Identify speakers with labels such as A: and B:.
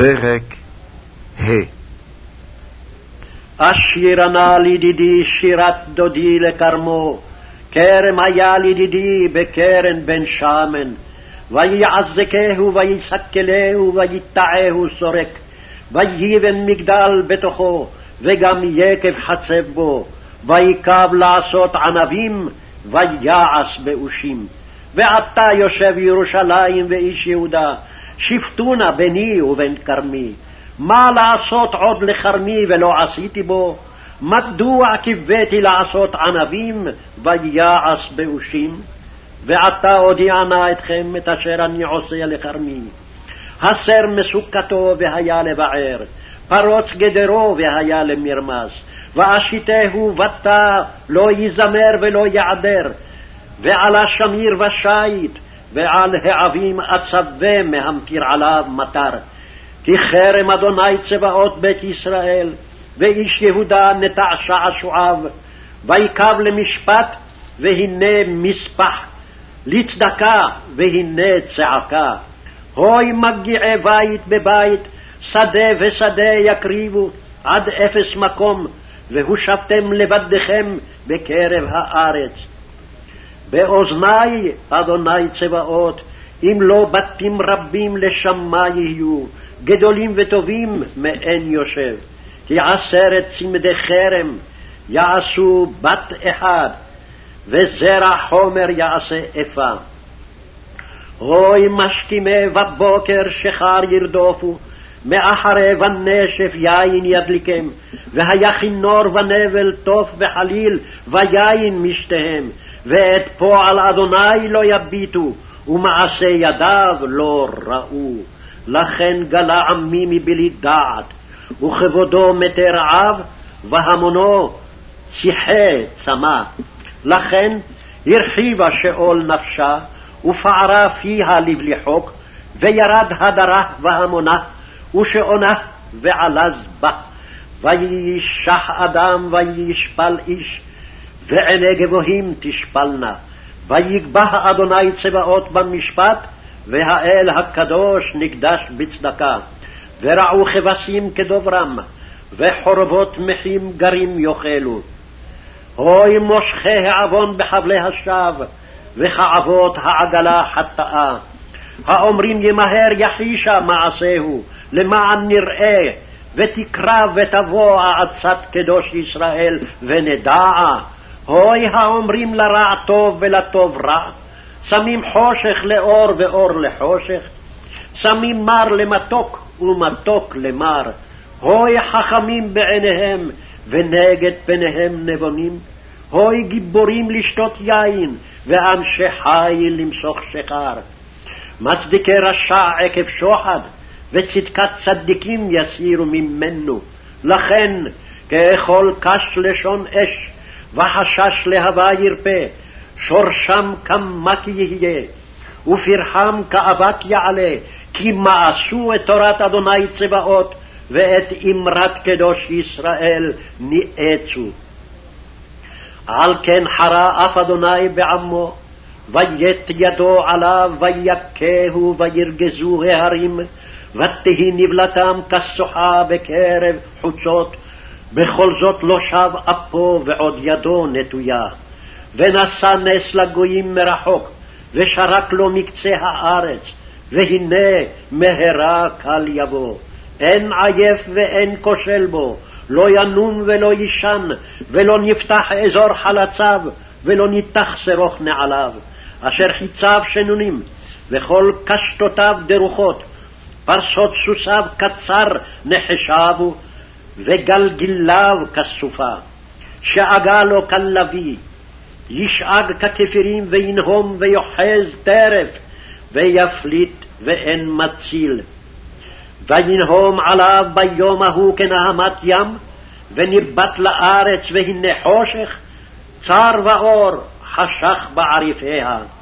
A: פרק ה'
B: אשיר נא לידידי שירת דודי לכרמו, כרם היה לידידי בקרן בן שמן, ויעזקהו ויסקלהו ויטעהו סורק, ויבן מגדל בתוכו, וגם יקב חצב בו, ויקב לעשות ענבים, ויעש באושים. ועתה יושב ירושלים ואיש יהודה, שפטונה ביני ובין כרמי. מה לעשות עוד לכרמי ולא עשיתי בו? מדוע קיוויתי לעשות ענבים ויעש באושים? ועתה הודיע נא אתכם את אשר אני עושה לכרמי. הסר מסוכתו והיה לבער, פרוץ גדרו והיה למרמס, ואשיתהו ותא לא יזמר ולא יעדר, ועל השמיר ושית, ועל העבים אצווה מהמטיר עליו מטר. כי חרם אדוני צבאות בית ישראל, ואיש יהודה נטע שעשועיו, ויקב למשפט, והנה מספח, לצדקה, והנה צעקה. הוי מגיעי בית בבית, שדה ושדה יקריבו, עד אפס מקום, והושבתם לבדכם בקרב הארץ. באוזני אדוני צבאות, אם לא בתים רבים לשמה יהיו, גדולים וטובים מאין יושב. כי 10 צמדי חרם יעשו בת אחד, וזרע חומר יעשה אפה. הוי משכימי בבוקר שחר ירדופו, מאחרי ונשף יין ידליקם, והיה כינור ונבל טוף וחליל ויין משתיהם, ואת פועל אדוני לא יביטו, ומעשה ידיו לא ראו. לכן גלה עמי מבלי דעת, וכבודו מתי רעב, והמונו שיחי צמא. לכן הרחיבה שאול נפשה, ופערה פיה לבלי חוק, וירד הדרה והמונה, ושעונה ועלז בה. וישח אדם וישפל איש, ועיני גבוהים תשפלנה. ויגבה אדוני צבאות במשפט, והאל הקדוש נקדש בצדקה. ורעו כבשים כדוברם, וחורבות מחים גרים יאכלו. הוי מושכי העוון בחבלי השווא, וכעבות העגלה חטאה. האומרים ימהר יחישה מעשהו, למען נראה, ותקרב ותבוא עצת קדוש ישראל ונדעה. הוי האומרים לרע טוב ולטוב רע, שמים חושך לאור ואור לחושך, שמים מר למתוק ומתוק למר. הוי חכמים בעיניהם ונגד פניהם נבונים. הוי גיבורים לשתות יין, ואנשי חיל למשוך שחר. מצדיקי רשע עקב שוחד, וצדקת צדיקים יסירו ממנו. לכן כאכול קש לשון אש, וחשש להבה ירפה. שורשם כמק יהיה, ופרחם כאבק יעלה, כי מאסו את תורת אדוני צבאות, ואת אמרת קדוש ישראל ניאצו. על כן חרה אף אדוני בעמו, ויית ידו עליו, ויכהו וירגזו ההרים, ותהי נבלתם כסוחה בקרב חוצות. בכל זאת לא שב אפו ועוד ידו נטויה. ונשא נס לגויים מרחוק, ושרק לו מקצה הארץ, והנה מהרה קל יבוא. אין עייף ואין כושל בו, לא ינום ולא ישן, ולא נפתח אזור חלציו, ולא ניתח שרוך נעליו. אשר חיציו שנונים, וכל קשתותיו דרוכות, פרסות סוסיו קצר נחשבו, וגלגליו כסופה. שאגה לו כלביא, ישאג ככפירים וינהום ויוחז טרף, ויפליט ואין מציל. וינהום עליו ביום ההוא כנהמת ים, וניבט לארץ והנה חושך, צר ואור חשך בעריפיה.